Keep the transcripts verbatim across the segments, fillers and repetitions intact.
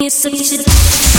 You're such a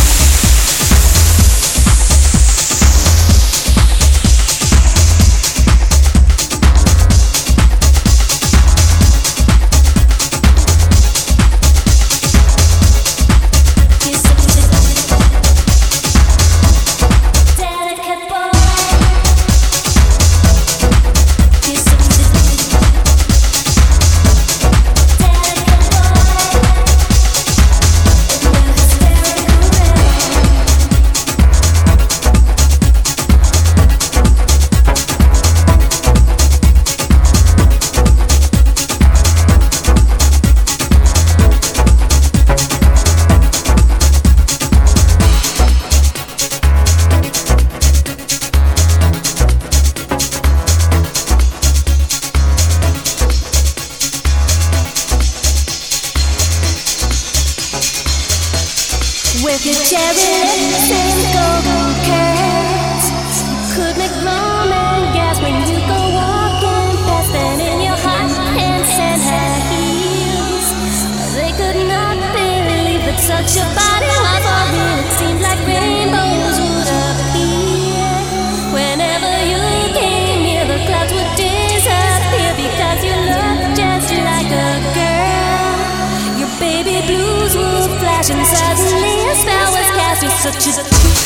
with your cherry lips and golden curls, could make Roman gas when you go walking past. And in your hot pants and high heels, they could not believe that such a body was for real. It seemed like rainbows would appear whenever you came near. The clouds would disappear because you looked just like a girl. Your baby blues would flash and suddenly a spell was cast. You're such a